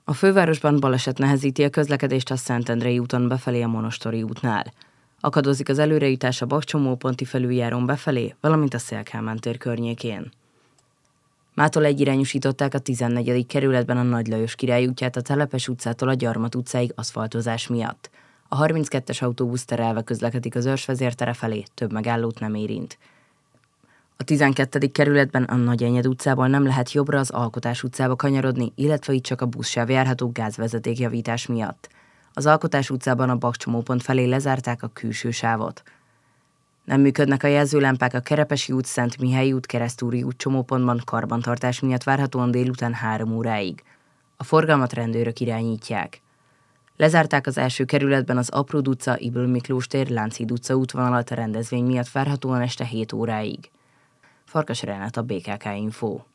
A fővárosban baleset nehezíti a közlekedést a Szentendrei úton befelé a Monostori útnál. Akadozik az előrejutás a Bakcsomóponti felüljárón befelé, valamint a Széll-Kálmán tér környékén. Mától egyirányosították a 14. kerületben a Nagy Lajos Király útját a Telepes utcától a Gyarmat utcáig aszfaltozás miatt. A 32-es autóbusz terelve közlekedik az Őrsvezértere felé, több megállót nem érint. A 12. kerületben a Nagyenyed utcából nem lehet jobbra az Alkotás utcába kanyarodni, illetve itt csak a buszsáv járható gázvezetékjavítás miatt. Az Alkotás utcában a Bakcsomópont felé lezárták a külső sávot. Nem működnek a jelzőlámpák a Kerepesi út, Szent Mihályi út, Keresztúri út csomópontban karbantartás miatt várhatóan délután 3 óráig. A forgalmat rendőrök irányítják. Lezárták az első kerületben az Apród utca, Ybl Miklós tér, Lánchíd utca útvonalat a rendezvény miatt várhatóan este 7 óráig. Farkas Renát, a BKK Info.